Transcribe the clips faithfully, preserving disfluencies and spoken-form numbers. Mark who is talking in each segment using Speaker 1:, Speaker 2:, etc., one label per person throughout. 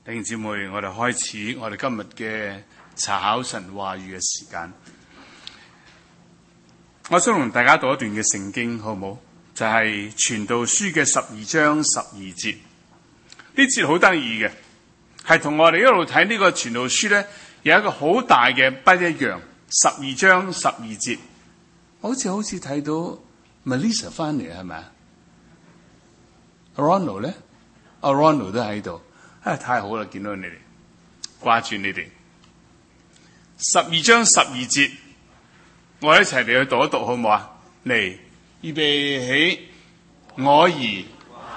Speaker 1: 弟兄姊妹，我哋開始我哋今日嘅查考神話語嘅時間。我想同大家讀一段嘅聖經，好唔好？就係、是、傳道書嘅十二章十二節。呢節好得意嘅，係同我哋一路睇呢個傳道書咧，有一個好大嘅不一樣。十二章十二節，好似好似睇到 Melissa 翻嚟係咪啊 ？Ronald 咧，阿 Ronald 都喺度。啊！太好啦，見到你哋，掛住你哋。十二章十二節，我哋一齊嚟去讀一讀，好唔好啊？嚟，預備起，我兒。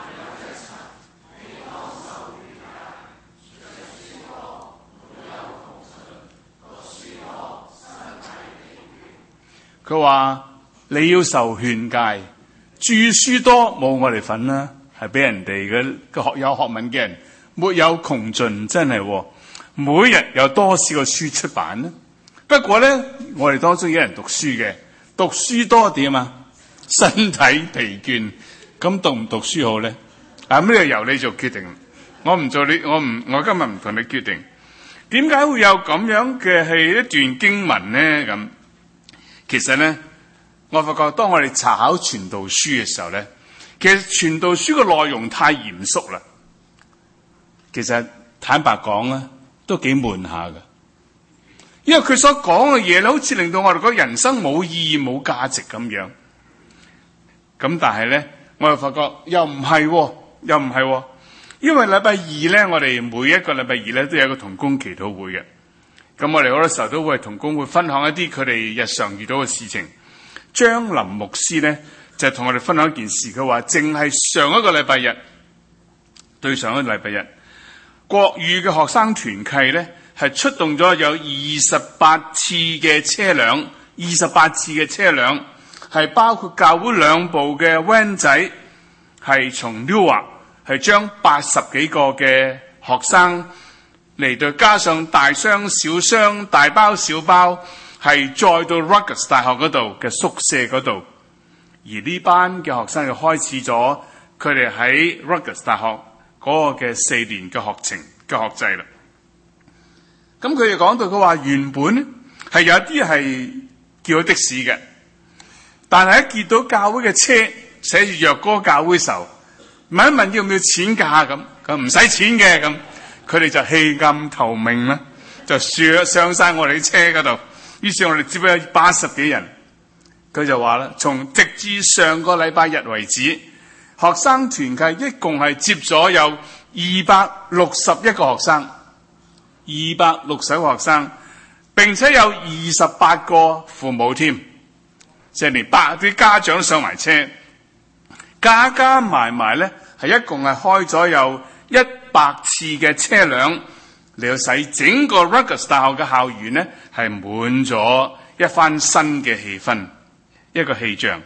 Speaker 1: 佢話你要受勸戒，著書多冇我哋份啦，係俾人哋嘅個學有學問嘅人。沒有窮盡，真係、哦，每日有多少個書出版呢？不過咧，我哋當中有人讀書嘅，讀書多點啊？身體疲倦，咁讀唔讀書好咧？啊，呢個由你做決定，我唔做你，我唔，我今日唔同你決定。點解會有咁樣嘅係一段經文咧？咁其實咧，我發覺當我哋查考傳道書嘅時候咧，其實傳道書嘅內容太嚴肅啦。其實坦白講咧，都幾悶下㗎，因為佢所講嘅嘢咧，好似令到我哋覺得人生冇意義、冇價值咁樣。咁但係咧，我又發覺又唔係，又唔係，因為禮拜二咧，我哋每一個禮拜二咧都有一個同工祈禱會嘅。咁我哋好多時候都會同工會分享一啲佢哋日常遇到嘅事情。張林牧師咧就同我哋分享一件事，佢話淨係上一個禮拜日，對上一個禮拜日。國語嘅學生團契咧，係出動咗有二十八次嘅車輛，二十八次嘅車輛係包括教會兩部嘅 van 仔，係從 Newark 係將八十幾個嘅學生嚟到，加上大箱小箱、大包小包，係載到 Rutgers 大學嗰度嘅宿舍嗰度。而呢班嘅學生就開始咗佢哋喺 Rutgers 大學嗰個嘅四年嘅學程嘅學制啦。咁佢哋講到佢話原本咧係有啲係叫的士嘅，但係一見到教會嘅車寫住若歌教會時候，問一問要唔要錢㗎咁，佢唔使錢嘅咁，佢哋就棄暗投明啦，就上上晒我哋啲車嗰度。於是我哋接咗有八十幾人，佢就話啦，從直至上個禮拜日為止。學生團契一共係接咗有二百六十一個學生，二百六十一個學生，並且有二十八個父母添，即係連百啲家長上埋車，加加埋埋咧係一共係開咗有一百次嘅車輛嚟到使整個 Rutgers 大學嘅校園咧係滿咗一番新嘅氣氛，一個氣象。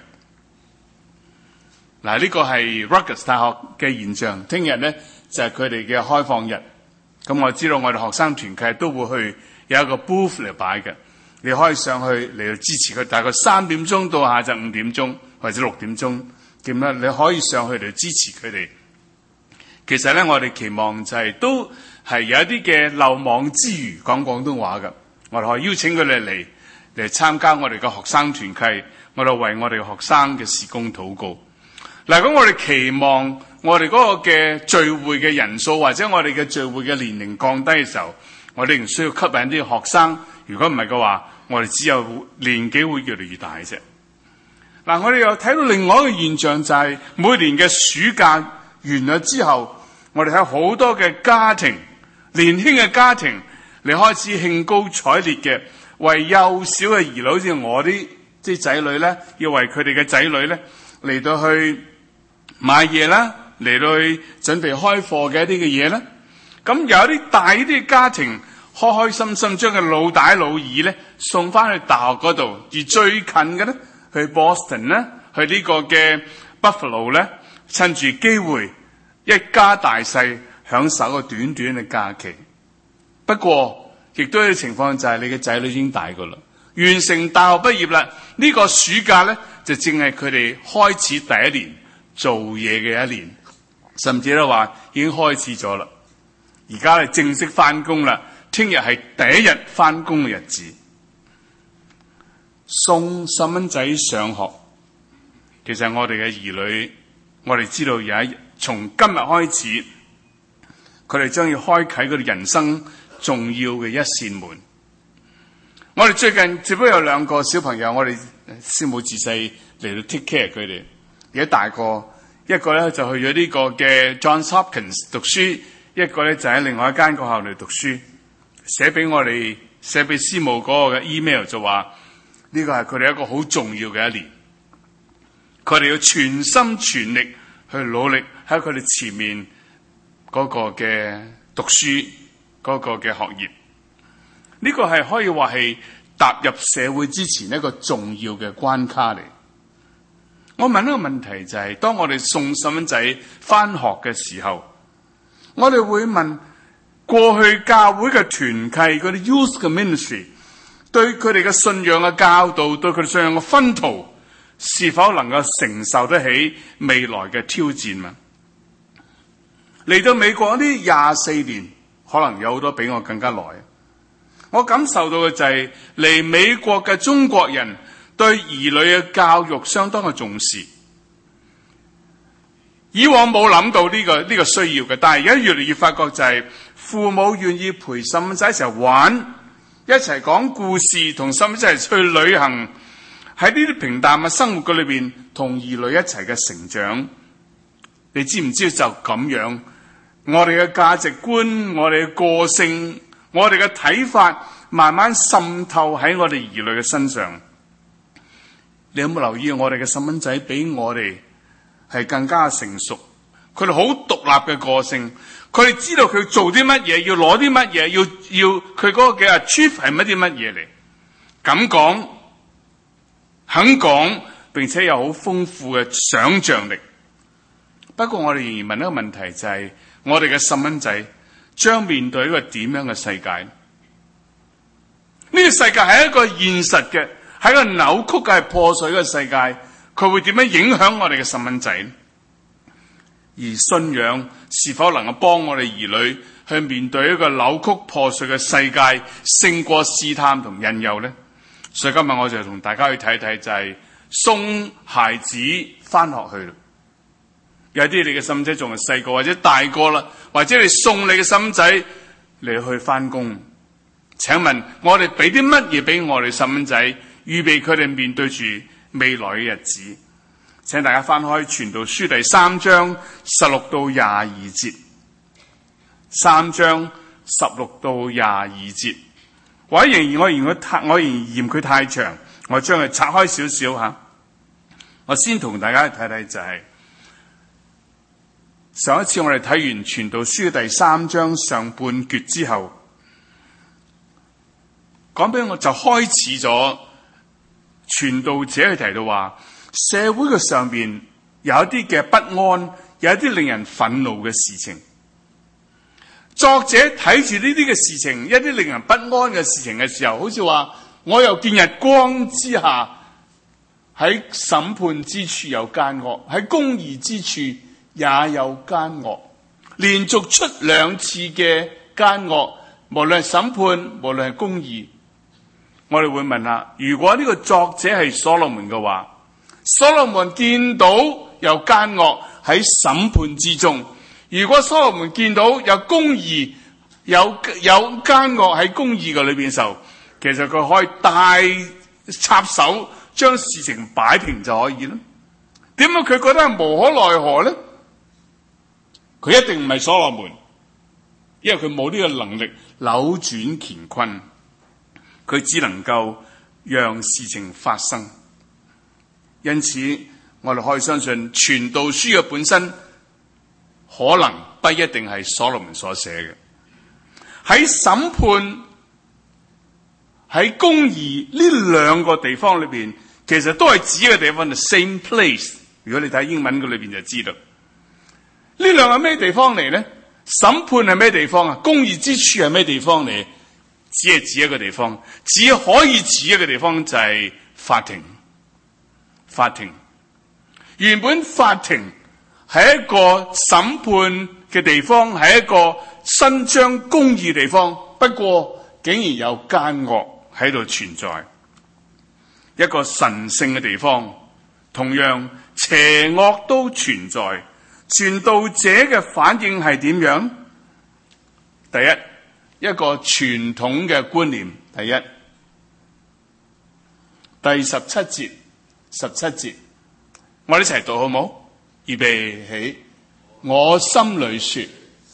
Speaker 1: 嗱，呢個係 Rutgers 大學嘅現象。聽日咧就係佢哋嘅開放日。咁我知道我哋學生團契都會去有一個 booth 嚟擺嘅，你可以上去嚟到支持佢。大概三點鐘到下晝五點鐘或者六點鐘，點樣你可以上去嚟支持佢哋。其實咧，我哋期望就係、是、都係有一啲嘅漏網之魚講廣東話嘅，我哋可以邀請佢哋嚟嚟參加我哋嘅學生團契，我哋為我哋嘅學生嘅事工禱告。嗱，咁我哋期望我哋嗰個嘅聚會嘅人數或者我哋嘅聚會嘅年齡降低嘅時候，我哋唔需要吸引啲學生。如果唔係嘅話，我哋只有年紀會越嚟越大啫。嗱，我哋又睇到另外一個現象，就係每年嘅暑假完咗之後，我哋睇好多嘅家庭，年輕嘅家庭，你開始興高采烈嘅為幼小嘅兒女，好似我啲即係仔女咧，要為佢哋嘅仔女咧嚟到去買嘢啦，嚟到去準備開課嘅一啲嘅嘢啦。咁有啲大啲嘅家庭開開心心將佢老大老二咧送翻去大學嗰度，而最近嘅咧去 Boston 咧，去呢個嘅 Buffalo 咧，趁住機會一家大細享受一個短短嘅假期。不過亦都有啲情況就係你嘅仔女已經大個啦，完成大學畢業啦，呢、這個暑假咧就正係佢哋開始第一年做嘢嘅一年，甚至都話已經開始咗啦。而而家係正式翻工啦，聽日係第一日翻工嘅日子。送細蚊仔上學，其實我哋嘅兒女，我哋知道有一日，從今日開始，佢哋將要開啟佢哋人生重要嘅一扇門。我哋最近只不過有兩個小朋友，我哋師母自細嚟到 take care 佢哋，而家大個，一個咧就去咗呢個嘅 Johns Hopkins 讀書，一個咧就喺另外一間學校嚟讀書。寫俾我哋，寫俾師母嗰個嘅 email 就話呢個係佢哋一個好重要嘅一年，佢哋要全心全力去努力喺佢哋前面嗰個嘅讀書嗰個嘅學業。呢個係可以話係踏入社會之前一個重要嘅關卡嚟。我問一個問題就係，當我哋送細蚊仔翻學嘅時候，我哋會問過去教會嘅團契嗰啲 youth 嘅 ministry 對佢哋嘅信仰嘅教導，對佢哋信仰嘅薰陶，是否能夠承受得起未來嘅挑戰嘛？嚟到美國呢廿四年，可能有好多比我更加耐。我感受到嘅就係嚟美國嘅中國人對兒女嘅教育相當嘅重視。以往冇諗到呢個呢個需要嘅，但係而家越嚟越發覺就係父母願意陪細蚊仔一齊玩，一齊講故事，同細蚊仔一齊去旅行，喺呢啲平淡嘅生活嘅裏邊，同兒女一齊嘅成長。你知唔知就咁樣，我哋嘅價值觀，我哋嘅個性，我哋嘅睇法，慢慢滲透喺我哋兒女嘅身上。你有冇留意我哋嘅細蚊仔比我哋係更加成熟？佢哋好獨立嘅個性，佢哋知道佢做啲乜嘢，要攞啲乜嘢，要要佢嗰個嘅 achieve 係乜啲乜嘢嚟，敢講，肯講，並且有好豐富嘅想像力。不過我哋仍然問一個問題，就係我哋嘅細蚊仔將面對一個點樣嘅世界？呢個世界係一個現實嘅，係一個扭曲嘅、係破碎嘅世界，佢會點樣影響我哋嘅細蚊仔？而信仰是否能夠幫我哋兒女去面對一個扭曲破碎嘅世界，勝過試探同引誘呢？所以今日我就同大家去睇睇，就係送孩子翻學去啦。有啲你嘅細蚊仔仲係細個，或者大個啦，或者你送你嘅細蚊仔嚟去翻工。請問我哋俾啲乜嘢俾我哋細蚊仔，預備佢哋面對住未來嘅日子？請大家翻開《傳道書》第三章十六到廿二節，三章十六到廿二節。或者仍然我嫌佢太，我仍然嫌佢太長，我將佢拆開少少吓。我先同大家睇睇就係、是。上一次我哋睇完《傳道書》第三章上半節之後，講俾我就開始咗傳道者去提到話，社會嘅上邊有一啲嘅不安，有一啲令人憤怒嘅事情。作者睇住呢啲嘅事情，一啲令人不安嘅事情嘅時候，好似話我又見日光之下，喺審判之處有奸惡，喺公義之處也有奸惡，連續出兩次嘅奸惡，無論係審判，無論係公義。我哋會問下，如果呢個作者係所羅門嘅話，所羅門見到有奸惡喺審判之中，如果所羅門見到有公義，有有奸惡喺公義嘅裏邊嘅時候，其實佢可以大插手將事情擺平就可以啦。點解佢覺得係無可奈何咧？佢一定唔係所羅門，因為佢冇呢個能力扭轉乾坤，佢只能夠讓事情發生。因此我哋可以相信傳道書嘅本身可能不一定係所羅門所寫嘅。喺審判、喺公義呢兩個地方裏邊，其實都係指嘅地方係 same place。如果你睇英文嘅裏邊就知道呢兩個咩地方嚟呢？審判係咩地方啊？公義之處係咩地方嚟？只係指一個地方，只可以指一個地方，就係法庭。法庭原本法庭係一個審判嘅地方，係一個伸張公義地方，不過竟然有奸惡喺度存在。一個神聖嘅地方，同樣邪惡都存在。傳道者嘅反應係點樣？第一，一個傳統嘅觀念。第一，第十七節，十七節，我哋一齊讀好冇？預備起。我心裏說，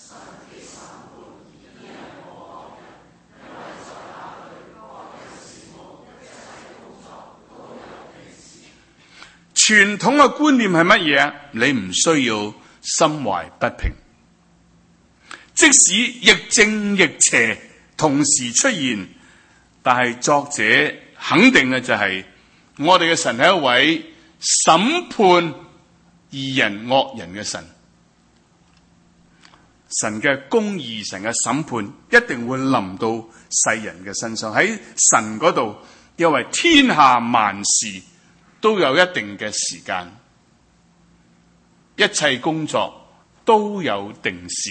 Speaker 1: 傳統嘅觀念係乜嘢？你唔需要心懷不平，即使亦正亦邪同時出現，但係作者肯定嘅就係、是、我哋嘅神係一位審判義人惡人嘅神。神嘅公義，神嘅審判一定會臨到世人嘅身上。喺神嗰度，因為天下萬事都有一定嘅時間，一切工作都有定時。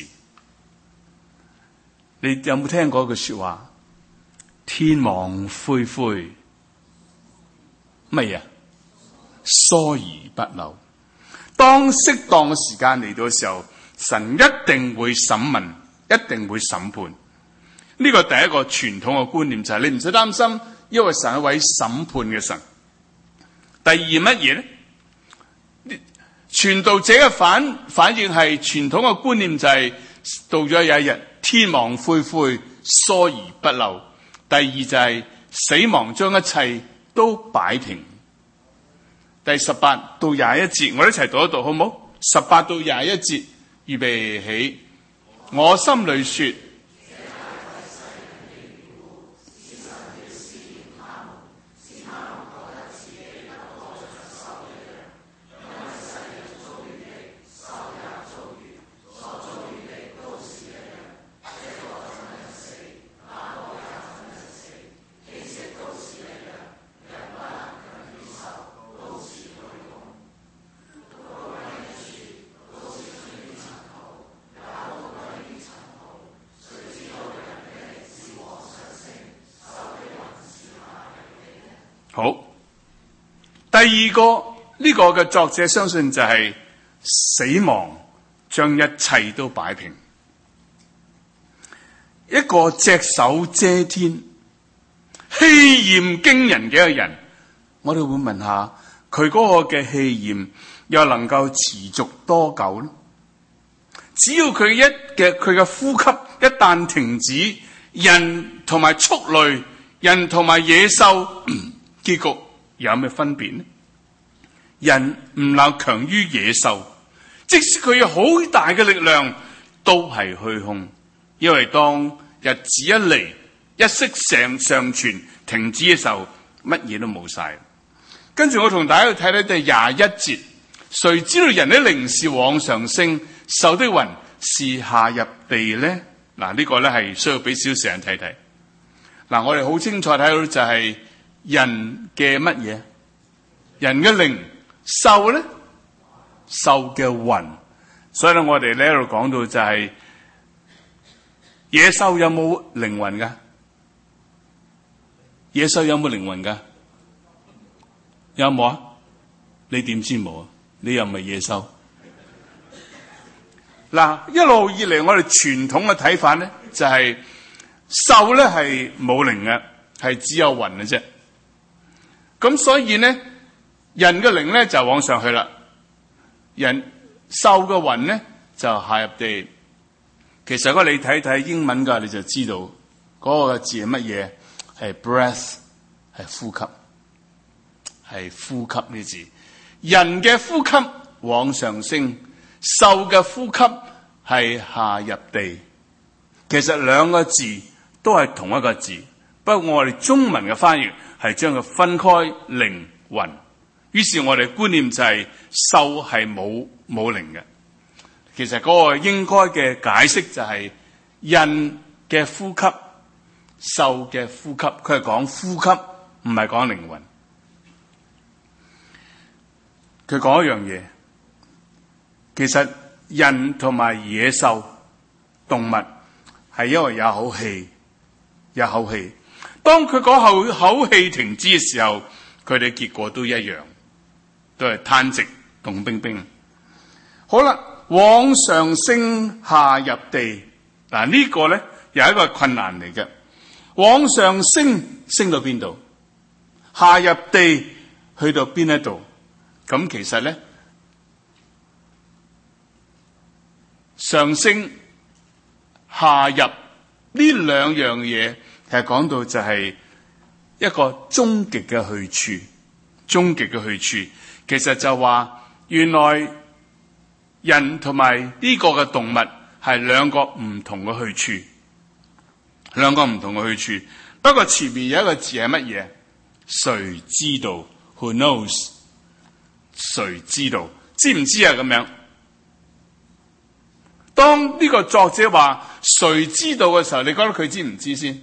Speaker 1: 你有冇聽過一句說話？天網恢恢，乜嘢？疏而不漏。當適當嘅時間嚟到嘅時候，神一定會審問，一定會審判。呢個第一個傳統嘅觀念就係、是、你唔使擔心，因為神係一位審判嘅神。第二乜嘢咧？傳道者嘅反反應係傳統嘅觀念就係、是、到咗有一日天網恢恢，疏而不漏。第二就係、是、死亡將一切都擺平。第十八到廿一節，我哋一齊讀一讀好唔好？十八到廿一節，預備起。我心裏說，好，第二個呢、這個嘅作者相信就係死亡將一切都擺平，一個隻手遮天、氣焰驚人嘅一個人。我哋會問下佢嗰個嘅氣焰又能夠持續多久呢？只要佢一嘅佢嘅呼吸一旦停止，人同埋畜類、人同埋野獸。結局有咩分別呢？人唔能強於野獸，即使佢有好大嘅力量，都係虛空。因為當日子一嚟，一息尚尚存，停止嘅時候，乜嘢都冇晒。跟住我同大家去睇睇第廿一節，誰知道人的靈是往上升，獸的魂是下入地呢？嗱，呢個咧係需要俾少少時間睇睇。嗱，我哋好清楚睇到就係、是。人嘅乜嘢？人嘅靈，獸咧，獸嘅魂。所以咧，我哋呢度講到就係、是、野獸有冇靈魂噶？野獸有冇靈魂噶？有冇啊？你點知冇啊？你又唔係野獸。嗱，一路以嚟我哋傳統嘅睇法咧，就係獸咧係冇靈嘅，係只有魂嘅啫。咁所以咧，人嘅靈咧就往上去啦，人獸嘅魂咧就下入地。其實如果你睇睇英文噶，你就知道嗰個字係乜嘢，係 breath， 係呼吸，係呼吸呢字。人嘅呼吸往上升，獸嘅呼吸係下入地。其實兩個字都係同一個字，不過我哋中文嘅翻譯係將佢分開靈魂，於是我哋觀念就係獸係冇冇靈嘅。其實嗰個應該嘅解釋就係人嘅呼吸，獸嘅呼吸，佢係講呼吸，唔係講靈魂。佢講一樣嘢，其實人同埋野獸動物係因為有口氣，有口氣。當佢嗰口口氣停止嘅時候，佢哋結果都一樣，都係攤直凍冰冰。好啦，往上升下入地，嗱、這個、呢個咧又係一個困難嚟嘅。往上升升到邊度？下入地去到邊一度？咁其實咧，上升下入呢兩樣嘢，其實講到就係一個終極嘅去處，終極嘅去處，其實就話原來人同埋呢個嘅動物係兩個唔同嘅去處，兩個唔同嘅去處。不過前面有一個字係乜嘢？誰知道 ？Who knows？ 誰知道？知唔知啊？咁樣，當呢個作者話誰知道嘅時候，你覺得佢知唔知先？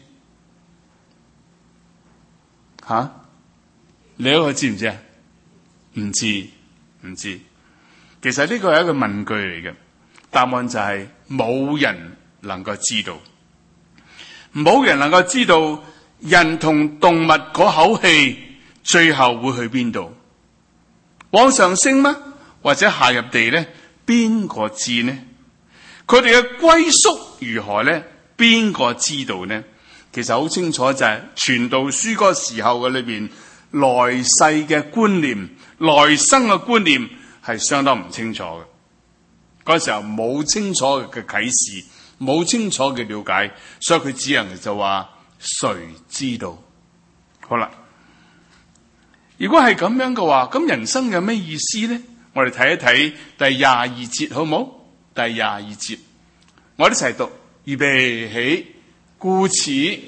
Speaker 1: 吓、啊？你覺得佢知唔知啊？唔知，唔知。其實呢個係一個問句嚟嘅，答案就係冇人能夠知道，冇人能夠知道人同動物嗰口氣最後會去邊度？往上升嗎？或者下入地呢？邊個知呢？佢哋嘅歸宿如何呢？邊個知道呢？其實好清楚，就係傳道書嗰個時候嘅裏邊，來世嘅觀念、來生嘅觀念係相當唔清楚嘅。嗰時候冇清楚嘅啟示，冇清楚嘅了解，所以佢只能就話誰知道？好啦，如果係咁樣嘅話，咁人生有咩意思呢？我哋睇一睇第廿二節好唔好？第廿二節，我哋一齊讀，預備起。故此，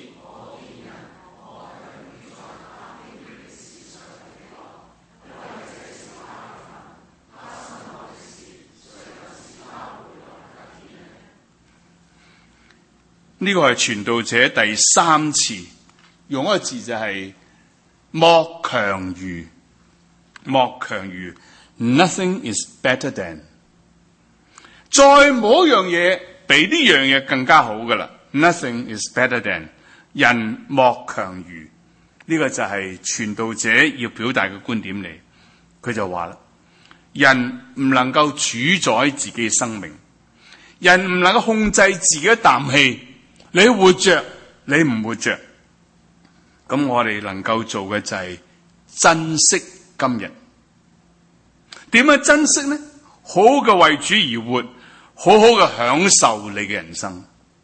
Speaker 1: 呢個係傳道者第三次用一個字，就係莫強如，莫強如 ，nothing is better than， 再冇一樣嘢比呢樣嘢更加好噶啦。Nothing is better than， 人莫強如，呢、這個就係傳道者要表達嘅觀點嚟。佢就話啦，人唔能夠主宰自己嘅生命，人唔能夠控制自己一啖氣。你活着，你唔活着，咁我哋能夠做嘅就係珍惜今日。點樣珍惜呢？好好嘅為主而活，好好嘅享受你嘅人生。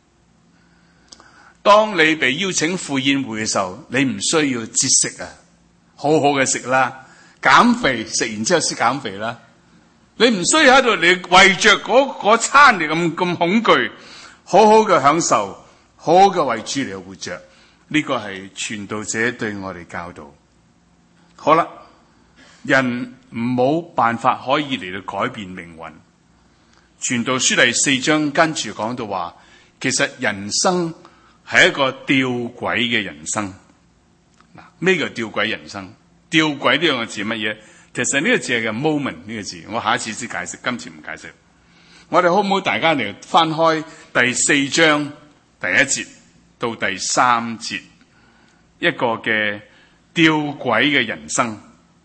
Speaker 1: 當你被邀請赴宴會嘅時候，你唔需要節食啊，好好嘅食啦，減肥，食完之後先減肥啦。你唔需要喺度你為着嗰嗰餐嚟咁咁恐懼，好好嘅享受。好好嘅為主嚟活着，呢、這個係傳道者對我哋教導。好啦，人冇辦法可以嚟到改變命運。傳道書第四章跟住講到話，其實人生係一個吊詭嘅人生。嗱，咩叫吊詭人生？吊詭呢兩個字乜嘢？其實呢個字係叫 moment 呢個字，我下一次先解釋，今次唔解釋。我哋好唔好大家嚟翻開第四章？第一節到第三節，一個嘅吊詭嘅人生。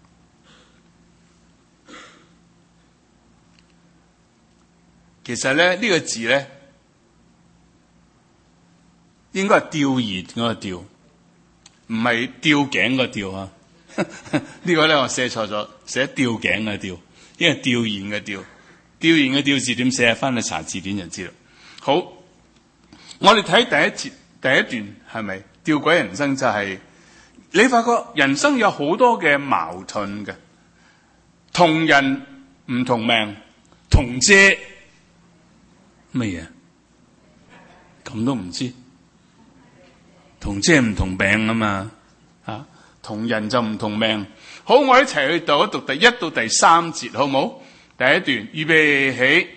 Speaker 1: 其實咧呢、這個字咧，應該係吊兒嗰個吊，唔係吊頸個吊啊。呢個咧我寫錯咗，寫吊頸嘅吊，因為吊兒嘅吊，吊兒嘅吊字點寫？翻去查字典就知道。好。我哋睇第一節第一段係咪吊詭人生？就係、是、你發覺人生有好多嘅矛盾嘅，同人唔同命，同遮乜嘢？咁都唔知？同遮唔同病啊嘛，啊同人就唔同命。好，我哋一齊去讀一讀第一到第三節，好唔好？第一段預備起。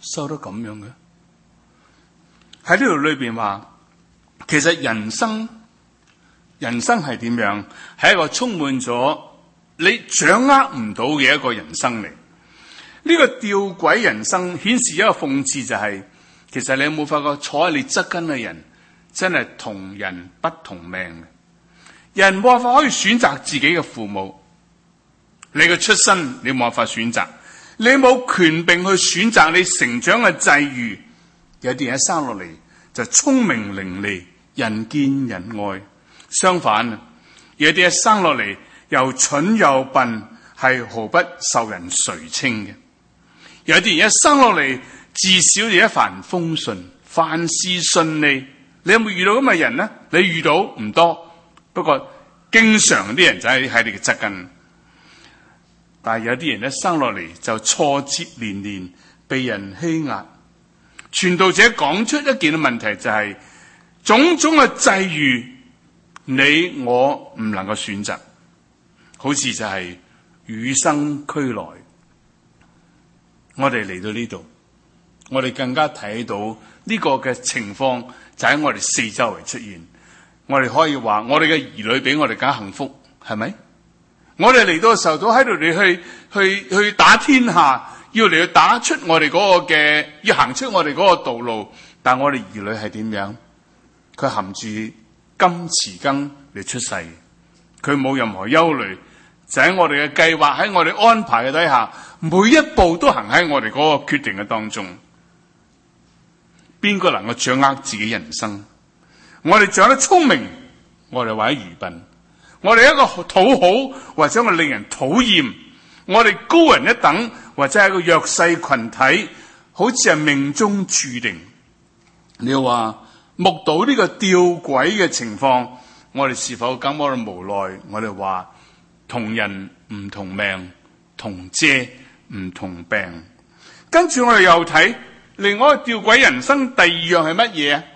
Speaker 1: 收得咁樣嘅？喺呢度裏邊話，其實人生人生係點樣？係一個充滿咗你掌握唔到嘅一個人生嚟。呢個吊詭人生顯示一個諷刺，就係其實你有冇發覺坐喺你側跟嘅人真係同人不同命嘅？人冇辦法可以選擇自己嘅父母，你嘅出身你冇辦法選擇，你冇權柄去選擇你成長嘅際遇。有啲人一生落嚟就聰明伶俐，人見人愛；相反，有啲一生落嚟又蠢又笨，係毫不受人垂青嘅。有啲人一生落嚟至少就一帆風順，凡事順利。你有冇遇到咁嘅人呢？你遇到唔多，不過經常啲人就喺喺你嘅側近。但係有啲人一生落嚟就挫折連連，被人欺壓。傳道者講出一件問題，就係、是、種種嘅際遇，你我唔能夠選擇，好似就係與生俱來。我哋嚟到呢度，我哋更加睇到呢個嘅情況就喺我哋四周圍出現。我哋可以話，我哋嘅兒女比我哋更加幸福，係咪？我哋嚟到嘅時候都喺度嚟去去去打天下，要嚟去打出我哋嗰個嘅，要行出我哋嗰個道路。但我哋兒女係點樣？佢含住金匙羹嚟出世，佢冇任何憂慮，就喺我哋嘅計劃，喺我哋安排嘅底下，每一步都行喺我哋嗰個決定嘅當中。邊個能夠掌握自己人生？我哋長得聰明，我哋或者愚笨，我哋一個討好，或者我哋令人討厭，我哋高人一等，或者係一個弱勢群體，好似係命中注定。你話目睹呢個吊詭嘅情況，我哋是否感到無奈？我哋話同人唔同命，同遮唔同病。跟住我哋又睇另外一個吊詭人生，第二樣係乜嘢啊？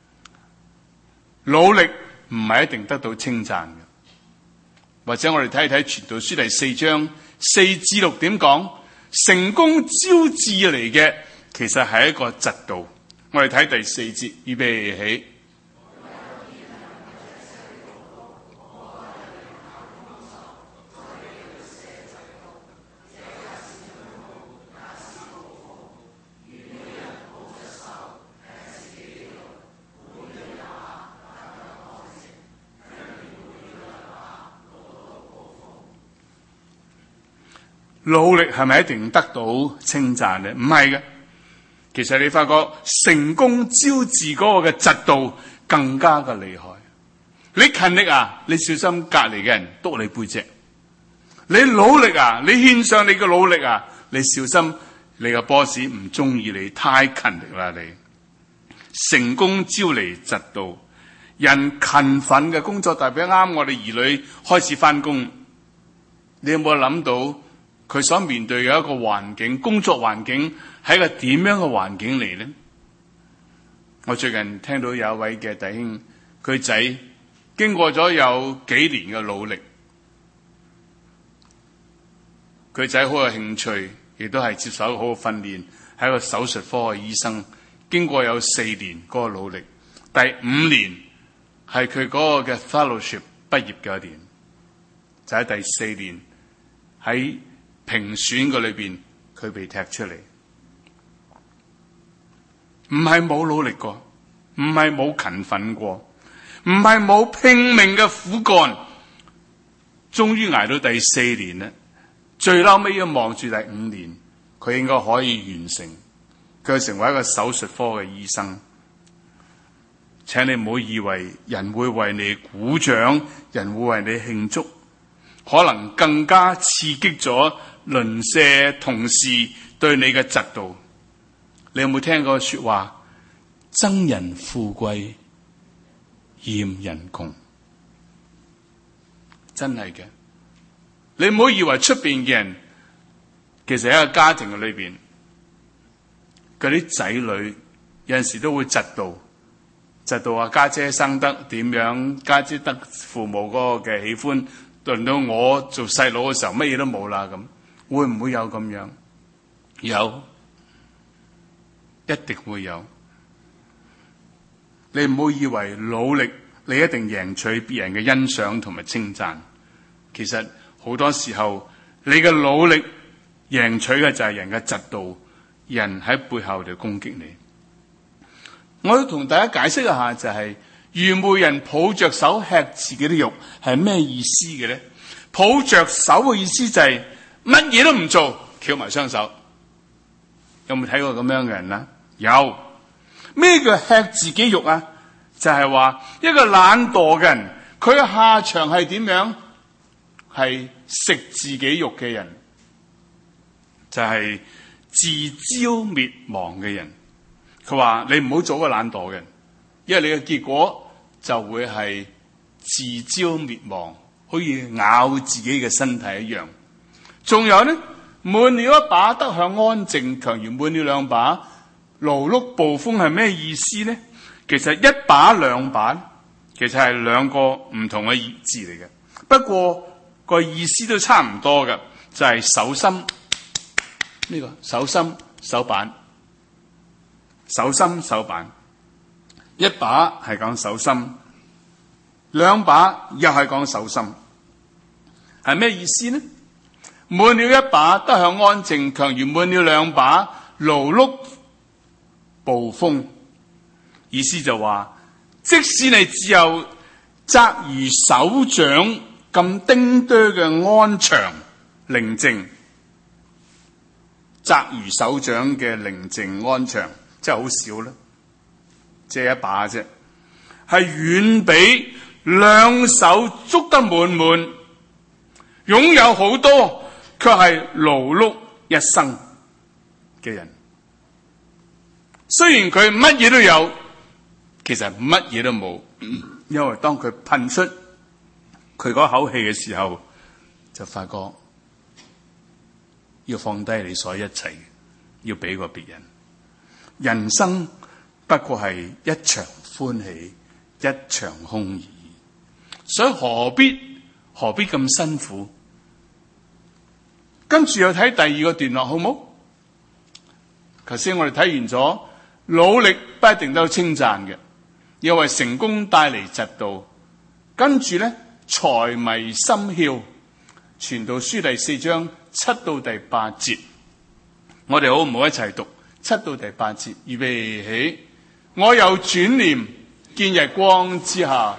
Speaker 1: 努力唔係一定得到稱讚嘅。或者我哋睇一睇傳道書第四章四至六點講，成功招致嚟嘅其實係一個嫉妒。我哋睇第四節，預備起。努力係咪一定得到稱讚呢？唔係嘅，其實你發覺成功招致嗰個嘅嫉妒更加嘅厲害。你勤力啊，你小心隔籬嘅人督你背脊；你努力啊，你獻上你嘅努力啊，你小心你嘅 boss 唔中意你，太勤力啦你。成功招嚟嫉妒，人勤奮嘅工作代表啱我哋兒女開始翻工，你有冇諗到？佢所面對嘅一個環境，工作環境係一個點樣嘅環境嚟呢？我最近聽到有一位嘅弟兄，佢仔經過咗有幾年嘅努力，佢仔好有興趣，亦都係接受好嘅訓練，係一個手術科嘅醫生。經過有四年嗰個努力，第五年係佢嗰個嘅 fellowship 畢業嘅一年，就喺第四年喺評選嘅裏邊，佢被踢出嚟。唔係冇努力過，唔係冇勤奮過，唔係冇拼命嘅苦幹，終於捱到第四年咧。最嬲尾要望住第五年，佢應該可以完成，佢成為一個手術科嘅醫生。請你唔好以為人會為你鼓掌，人會為你慶祝，可能更加刺激咗鄰舍同事對你嘅嫉妒。你有冇聽過說話？憎人富貴，厭人窮。真係嘅，你唔好以為出邊嘅人，其實喺個家庭嘅裏邊，嗰啲仔女有陣時都會嫉妒，嫉妒話家姐生得點樣，家姐得父母嗰個嘅喜歡，輪到我做細佬嘅時候乜嘢都冇啦咁。會唔會有咁樣？有。 一定會有。你唔好以為努力你一定贏取別人嘅欣賞同埋稱讚，其實好多時候你嘅努力贏取嘅就係人嘅嫉妒，人喺背後嚟攻擊你。我要同大家解釋一下，就係愚昧人抱着手吃自己的肉係咩意思嘅咧？抱着手嘅意思就係乜嘢都唔做，翹埋雙手。有冇睇過咁樣嘅人啊？有。咩叫吃自己肉啊？就係話一個懶惰嘅人，佢嘅下場係點樣？係食自己肉嘅人，就係自招滅亡嘅人。佢話你唔好做個懶惰嘅人，因為你嘅結果就會係自招滅亡，好似咬自己嘅身體一樣。仲有呢，滿了一把得享安靜，強如滿了兩把勞碌暴風係咩意思呢？其實一把兩把其實係兩個唔同嘅字嚟嘅，不過個意思都差唔多嘅，就係、是、手心呢、這個手心手板，手心手板，一把係講手心，兩把又係講手心，係咩意思呢？滿了一把得享安靜，強如滿了兩把勞碌暴風。意思就話，即使你只有窄如手掌咁丁堆嘅安詳寧靜，窄如手掌嘅寧靜安詳，真係好少啦，即係一把啫，係遠比兩手捉得滿滿，擁有好多卻係勞碌一生嘅人。雖然佢乜嘢都有，其實乜嘢都冇，因為當佢噴出佢嗰口氣嘅時候，就發覺要放低你所一切，要俾個別人。人生不過係一場歡喜，一場空而已，所以何必何必咁辛苦？跟住又睇第二個段落好冇？頭先我哋睇完咗，努力不一定都有稱讚嘅，因為成功帶嚟嫉妒。跟住咧，財迷心竅，傳道書第四章七到第八節，我哋好唔好一齊讀七到第八節？預備起，我又轉念見日光之下，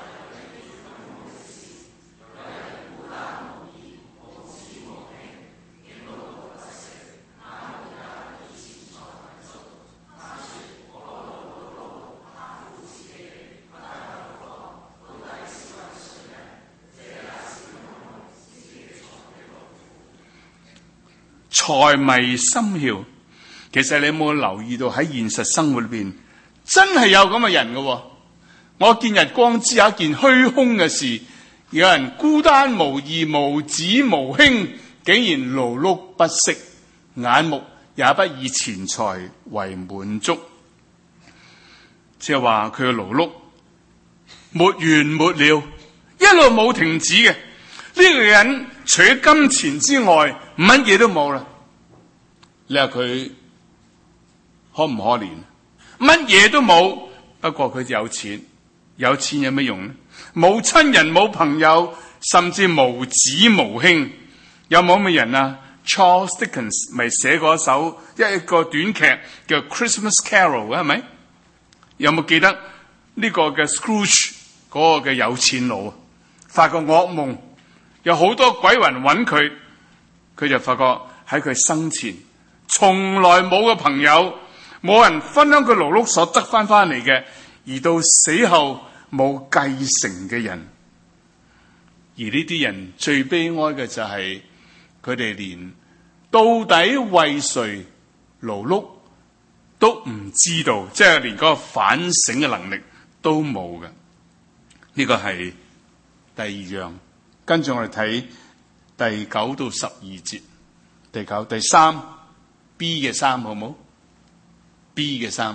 Speaker 1: 財迷心竅。其實你有冇留意到喺現實生活裏邊真係有咁嘅人嘅？我見日光之下一件虛空嘅事，有人孤單無義無子無兄，竟然勞碌不息，眼目也不以錢財為滿足。即係話佢嘅勞碌沒完沒了，一路冇停止嘅。呢、這個人除咗金錢之外乜嘢都冇啦。你話佢可唔可憐？乜嘢都冇，不過佢就有錢。有錢有咩用呢？冇親人冇朋友，甚至無子無兄。有冇咁嘅人啊？ Charles Dickens 咪寫過一首一個短劇叫 Christmas Carol 嘅，係咪？有冇記得呢個嘅 Scrooge 嗰個嘅有錢佬發個噩夢，有好多鬼魂揾佢，佢就發覺喺佢生前從來冇個朋友，冇人分享佢勞碌所得翻翻嚟嘅，而到死後冇繼承嘅人。而呢啲人最悲哀嘅就係佢哋連到底為誰勞碌都唔知道，即係連嗰個反省嘅能力都冇嘅。呢個係第二樣。跟住我哋睇第九到十二節，第九第三 B 嘅三好冇 ？B 嘅三，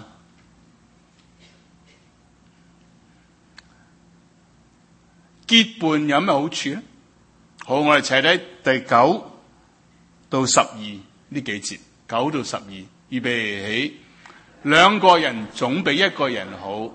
Speaker 1: 結伴有咩好處咧？好，我哋齊睇第九到十二呢幾節，九到十二，預備起， 兩個人總比一個人好。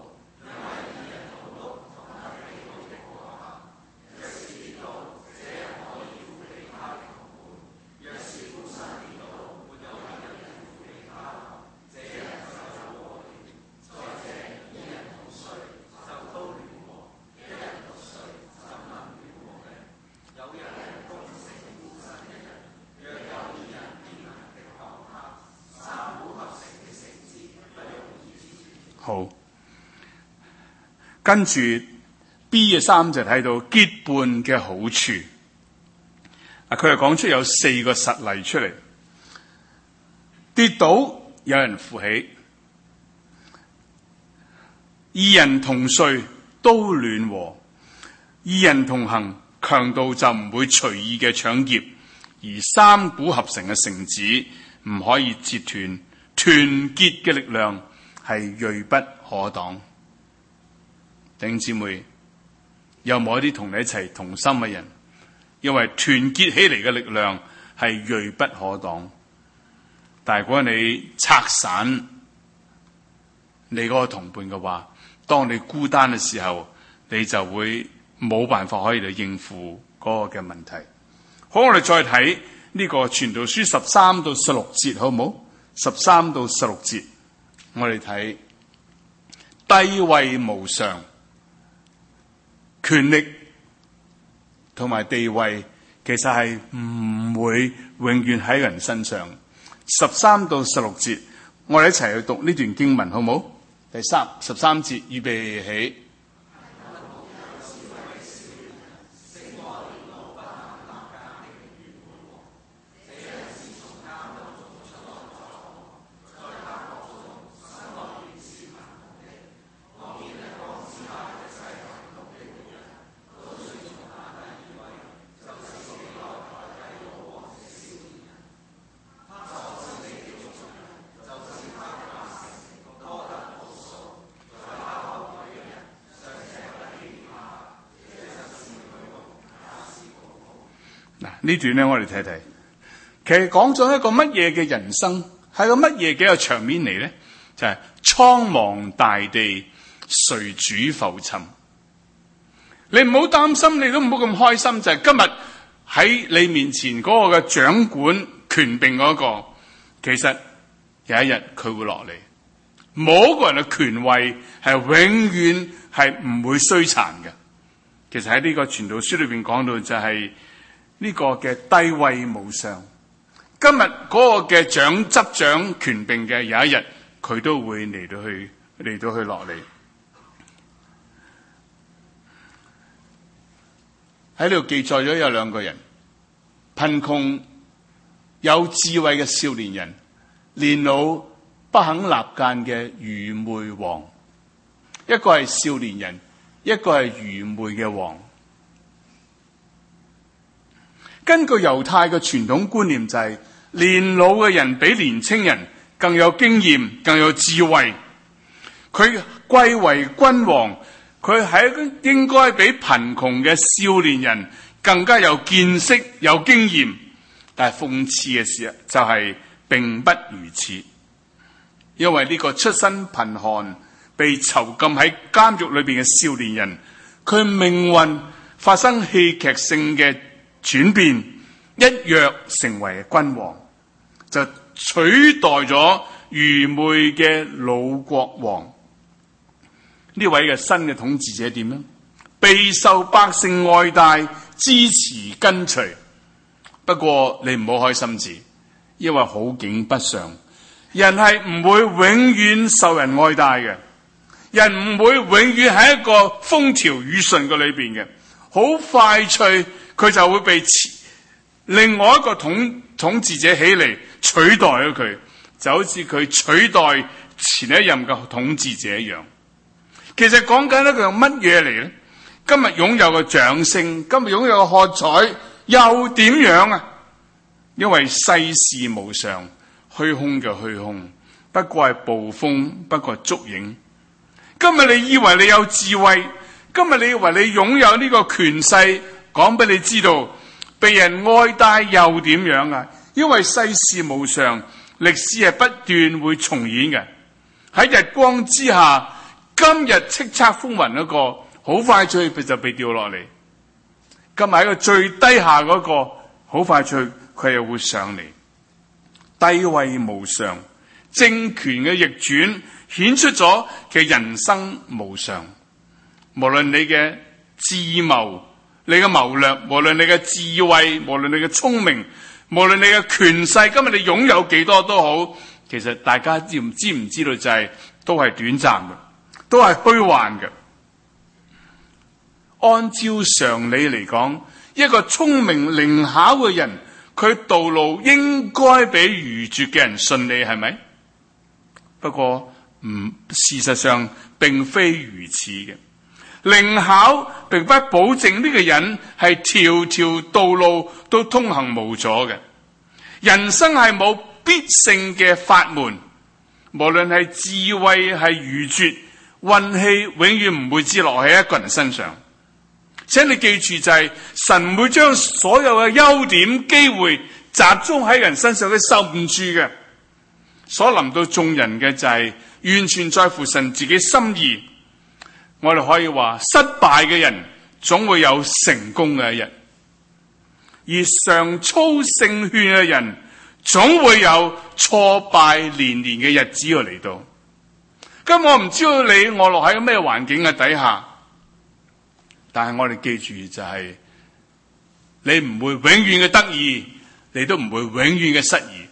Speaker 1: 好，跟住 B 嘅三就睇到結伴嘅好處。啊，佢係講出有四個實例出嚟。跌倒有人扶起，二人同睡都暖和，二人同行，強盜就唔會隨意嘅搶劫，而三股合成嘅繩子唔可以折斷，團結嘅力量係銳不可擋。弟兄姊妹，有冇一啲同你一齊同心嘅人？因為團結起嚟嘅力量係銳不可擋。但係如果你拆散你嗰個同伴嘅話，當你孤單嘅時候，你就會冇辦法可以去應付嗰個嘅問題。好，我哋再睇呢個傳道書十三到十六節，好唔好？十三到十六節，我哋睇帝位無常，權力同埋地位其實係唔會永遠喺人身上。十三到十六節，我哋一齊去讀呢段經文，好唔好？第三十三節，預備起。呢段咧，我哋睇睇，其實講咗一個乜嘢嘅人生，係個乜嘢嘅一個場面嚟咧？就係、是、蒼茫大地，誰主浮沉？你唔好擔心，你都唔好咁開心。就係、是、今日喺你面前嗰個嘅掌管權柄嗰、那個，其實有一日佢會落嚟。冇一個人嘅權位係永遠係唔會衰殘嘅。其實喺呢個傳道書裏邊講到就係、是。呢個嘅帝位無上，今日嗰個嘅掌執掌權柄嘅有一日，佢都會嚟到去嚟到去落嚟。喺呢度記載咗有兩個人，貧窮有智慧嘅少年人，年老不肯立諫嘅愚昧王。一個係少年人，一個係愚昧嘅王。根據猶太嘅傳統觀念，就係年老嘅人比年青人更有經驗、更有智慧。佢貴為君王，佢係應該比貧窮嘅少年人更加有見識、有經驗。但係諷刺嘅事就係並不如此，因為呢個出身貧寒、被囚禁喺監獄裏邊嘅少年人，佢命運發生戲劇性嘅轉變，一躍成為君王，就取代咗愚昧嘅老國王。呢位嘅新嘅統治者點樣？備受百姓愛戴、支持跟隨。不過你唔好開心字，因為好景不常，人係唔會永遠受人愛戴嘅，人唔會永遠喺一個風調雨順嘅裏邊嘅，好快脆佢就會被另外一個統統治者起嚟取代咗佢，就好似佢取代前一任嘅統治者一樣。其實講緊一個乜嘢嚟咧？今日擁有嘅掌聲，今日擁有嘅喝彩，又點樣啊？因為世事無常，虛空嘅虛空，不過係暴風，不過係燭影。今日你以為你有智慧，今日你以為你擁有呢個權勢，講俾你知道，被人愛戴又點樣啊？因為世事無常，歷史係不斷會重演嘅。 喺日光之下，今日叱咤風雲嗰個，好快脆就被掉落嚟。今日喺個最低下嗰個，好快脆佢又會上嚟。低位無常，政權嘅逆轉，顯出咗其人生無常。無論你嘅智謀、你嘅謀略，無論你嘅智慧，無論你嘅聰明，無論你嘅權勢，今日你擁有幾多都好，其實大家知唔知唔知道就係、是、都係短暫嘅，都係虛幻嘅。按照常理嚟講，一個聰明靈巧嘅人，佢道路應該比愚拙嘅人順利，係咪？不過唔，事實上並非如此嘅。靈巧並不保證呢個人係條條道路都通行無阻嘅。人生係冇必勝嘅法門，無論係智慧係愚拙，運氣永遠唔會只落喺一個人身上。請你記住就係、是、神會將所有嘅優點機會集中喺人身上，佢受唔住嘅。所臨到眾人嘅就係、是、完全在乎神自己心意。我哋可以話，失敗嘅人總會有成功嘅一日，而常操勝券嘅人總會有挫敗連連嘅日子要嚟到。咁我唔知道你我落喺咩環境嘅底下，但係我哋記住就係、是、你唔會永遠嘅得意，你都唔會永遠嘅失意。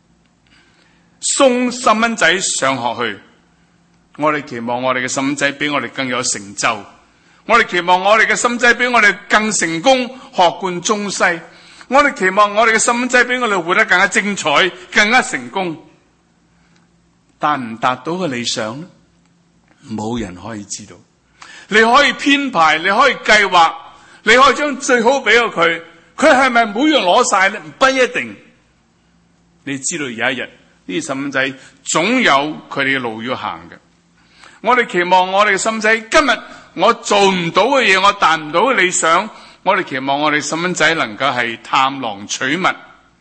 Speaker 1: 送細蚊仔上學去，我哋期望我哋嘅細蚊仔比我哋更有成就，我哋期望我哋嘅細蚊仔比我哋更成功，學貫中西。我哋期望我哋嘅細蚊仔比我哋活得更加精彩，更加成功。達唔達到嘅理想呢？冇人可以知道。你可以編排，你可以計劃，你可以將最好俾到佢，佢係咪每樣攞晒呢？不一定。你知道有一日呢啲細蚊仔總有佢哋嘅路要行嘅。我哋期望我哋嘅細蚊仔，今日我做唔到嘅嘢，我達唔到嘅理想，我哋期望我哋細蚊仔能夠係探囊取物。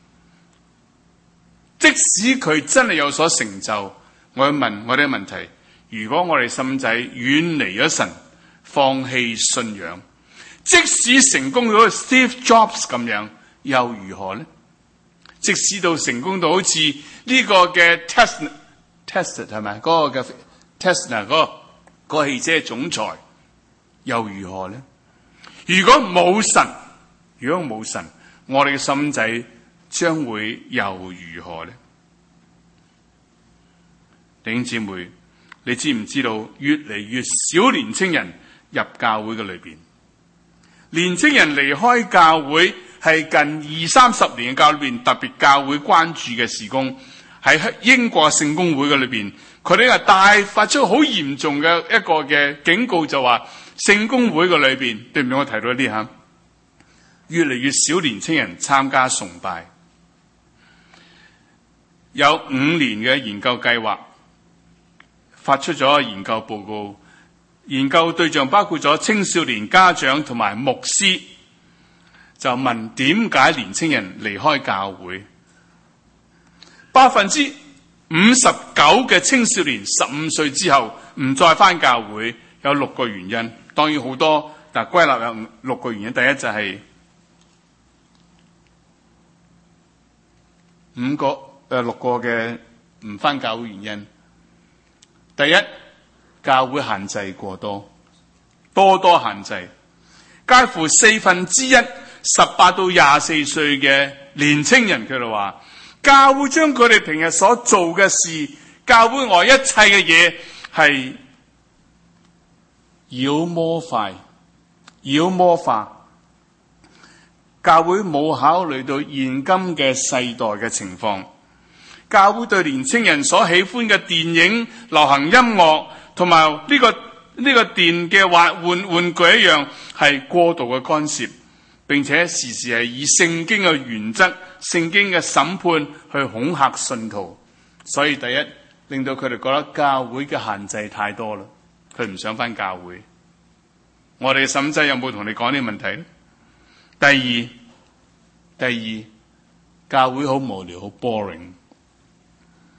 Speaker 1: 即使佢真係有所成就，我要問我哋嘅問題：如果我哋細蚊仔遠離咗神，放棄信仰，即使成功到 Steve Jobs 咁樣，又如何呢？即使到成功到好似呢個嘅 Tesla，Tesla 係咪嗰個嘅 Tesla 嗰個嗰個汽車總裁，又如何呢？如果冇神，如果冇神，我哋嘅細蚊仔將會又如何呢？弟兄姊妹，你知唔知道越嚟越少年青人入教會嘅裏邊？年青人離開教會係近二三十年嘅教會裏邊特別教會關注嘅事工。喺英國聖公會嘅裏邊，佢哋係大發出好嚴重嘅一個嘅警告，就話聖公會嘅裏邊，對唔對？我提到一啲吓，越嚟越少年青人參加崇拜。有五年嘅研究計劃，發出咗研究報告，研究對象包括咗青少年家長同埋牧師，就問點解年青人離開教會？百分之五十九嘅青少年十五歲之後唔再返教會，有六個原因，當然好多，但歸納有六個原因。第一就係五個誒、呃、六個嘅唔返教會原因。第一，教會限制過多，多多限制，介乎四分之一十八到廿四歲嘅年青人，佢哋話教會將佢哋平日所做嘅事，教會外一切嘅嘢係妖魔化，妖魔化。教會冇考慮到現今嘅世代嘅情況。教會對年青人所喜歡嘅電影、流行音樂同埋呢個呢、呢個電嘅玩玩玩具一樣，係過度嘅干涉，並且時時係以聖經嘅原則、聖經嘅審判去恐嚇信徒。所以第一，令到佢哋覺得教會嘅限制太多啦，佢唔想返教會。我哋嘅嬸仔有冇同你講呢個問題呢？第二，第二，教會好無聊，好 boring。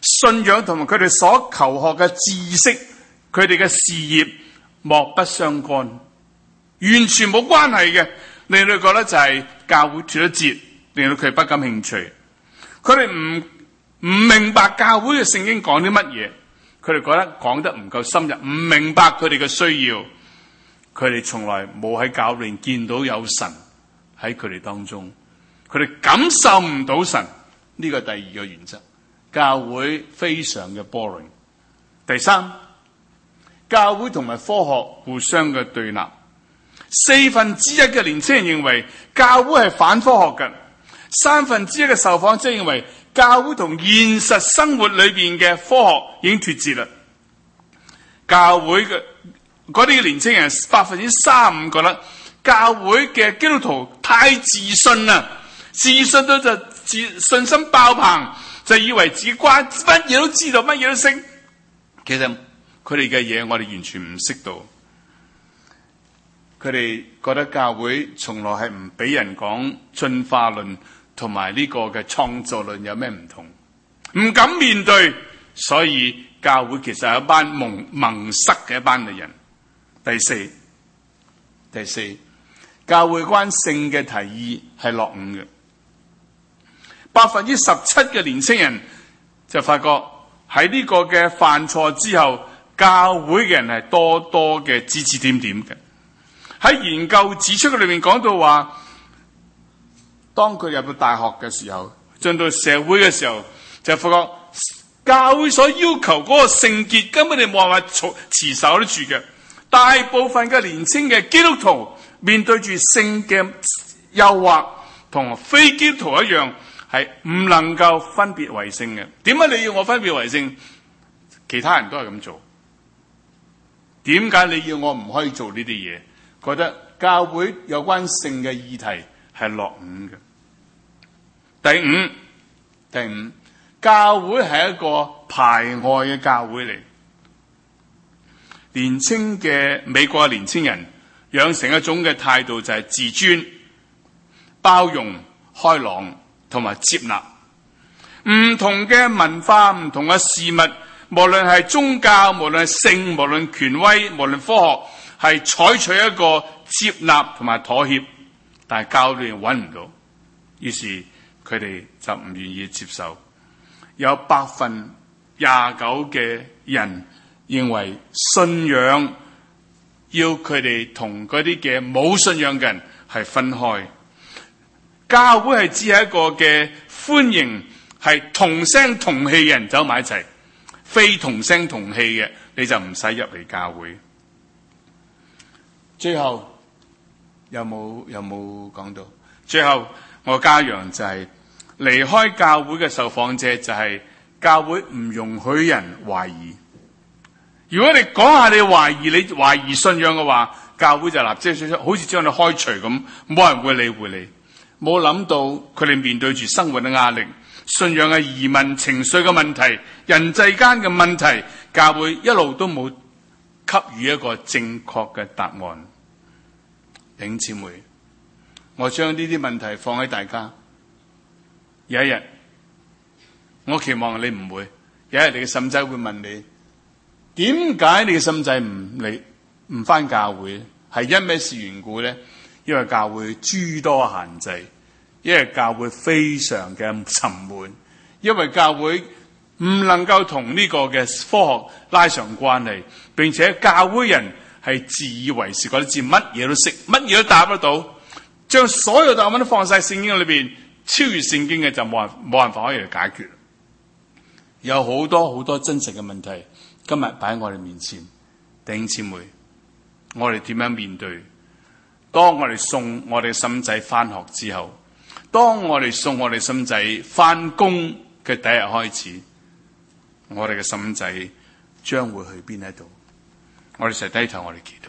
Speaker 1: 信仰同埋佢哋所求學嘅知識，佢哋嘅事業莫不相干，完全冇關係嘅，令到佢覺得就係教會脫咗節，令到佢不感興趣。佢哋唔唔明白教會嘅聖經講啲乜嘢，佢哋覺得講得唔夠深入，唔明白佢哋嘅需要。佢哋從來冇喺教會見到有神喺佢哋當中，佢哋感受唔到神。呢個第二個原則，教會非常嘅 boring。第三，教會同埋科學互相嘅對立。四分之一嘅年輕人認為教會係反科學嘅，三分之一嘅受訪者認為教會同現實生活裏邊嘅科學已經脫節啦。教會嘅嗰啲年輕人百分之三五覺得教會嘅基督徒太自信啦，自信到就自信心爆棚，就以為自己關乜嘢都知道，乜嘢都識。其實佢哋嘅嘢我哋完全唔識到。佢哋覺得教會從來係唔俾人講進化論同埋呢個嘅創造論有咩唔同，唔敢面對，所以教會其實係一班蒙蒙塞嘅一班嘅人。第四，第四，教會關性嘅提議係落伍嘅。百分之十七嘅年青人就發覺喺呢個嘅犯錯之後，教會嘅人係多多嘅指指點點嘅。喺研究指出嘅裏面講到話，當佢入到大學嘅時候，進到社會嘅時候，就發覺教會所要求嗰個聖潔根本你冇辦法持守得住嘅。大部分嘅年輕嘅基督徒面對住性嘅誘惑，同非基督徒一樣，係唔能夠分別為聖嘅。點解你要我分別為聖？其他人都係咁做，點解你要我唔可以做呢啲嘢？覺得教會有關性嘅議題係落伍嘅。第五，第五，教會係一個排外嘅教會嚟。年青嘅美國嘅年青人養成一種嘅態度就係自尊、包容、開朗同埋接納唔同嘅文化、唔同嘅事物，無論係宗教、無論係性、無論權威、無論科學，係採取一個接納同埋妥協，但係教會揾唔到，於是佢哋就唔願意接受。有百分廿九嘅人認為信仰要佢哋同嗰啲嘅冇信仰嘅人係分開。教會係只係一個嘅歡迎，係同聲同氣嘅人走埋一齊，非同聲同氣嘅你就唔使入嚟教會。最後有冇有冇講到？最後我加揚就係、是、離開教會嘅受訪者就係、是、教會唔容許人懷疑。如果你講下你懷疑你懷疑信仰嘅話，教會就立即好似將你開除咁，冇人會理會你。冇諗到佢哋面對住生活嘅壓力、信仰嘅疑問、情緒嘅問題、人際間嘅問題，教會一路都冇給予一個正確嘅答案。弟兄姊妹，我將呢啲問題放喺大家。有一日，我期望你唔會。有一日，你嘅心仔會問你：點解你嘅心仔唔嚟唔返教會？係因咩事緣故咧？因為教會諸多限制，因為教會非常嘅沉悶，因為教會唔能夠同呢個嘅科學拉上關係，並且教會人係自以為是，覺得知乜嘢都識，乜嘢都答得到，將所有答案都放晒聖經裏邊，超越聖經嘅就冇人冇辦法可以解決。有好多好多真實嘅問題，今日擺喺我哋面前，弟兄姊妹，我哋點樣面對？當我哋送我哋心仔翻學之後，當我哋送我哋心仔翻工嘅第一日開始，我哋嘅心仔將會去邊一度？我哋一齊低頭，我哋祈禱。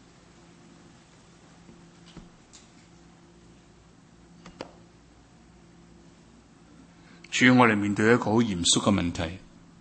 Speaker 1: 主，我哋面對一個好嚴肅嘅問題，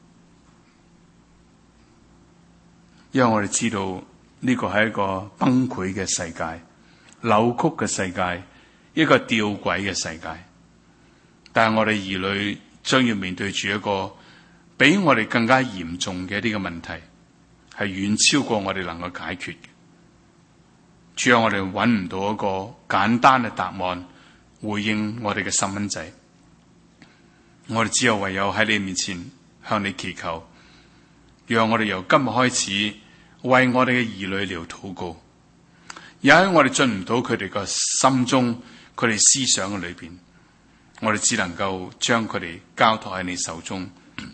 Speaker 1: 因為我哋知道呢個係一個崩潰嘅世界。扭曲嘅世界，一個吊詭嘅世界，但係我哋兒女將要面對住一個比我哋更加嚴重嘅一啲嘅問題，係遠超過我哋能夠解決嘅。主要我哋揾唔到一個簡單嘅答案回應我哋嘅細蚊仔，我哋只有唯有喺你面前向你祈求，讓我哋由今日開始為我哋嘅兒女嚟禱告。也許我哋進唔到佢哋個心中，佢哋思想嘅裏邊，我哋只能夠將佢哋交託喺你手中，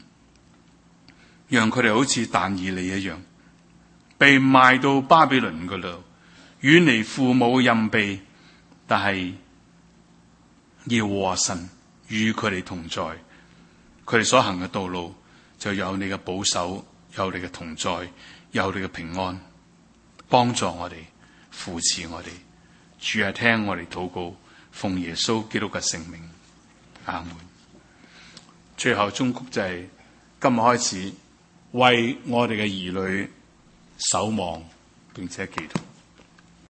Speaker 1: 讓佢哋好似但以理一樣，被賣到巴比倫嗰度，遠離父母蔭庇，但係耶和華神與佢哋同在，佢哋所行嘅道路就有你嘅保守，有你嘅同在，有你嘅平安，幫助我哋，扶持我哋。主啊，聽我哋禱告，奉耶穌基督嘅聖名，阿門。最後忠告就係今日開始為我哋嘅兒女守望並且祈禱。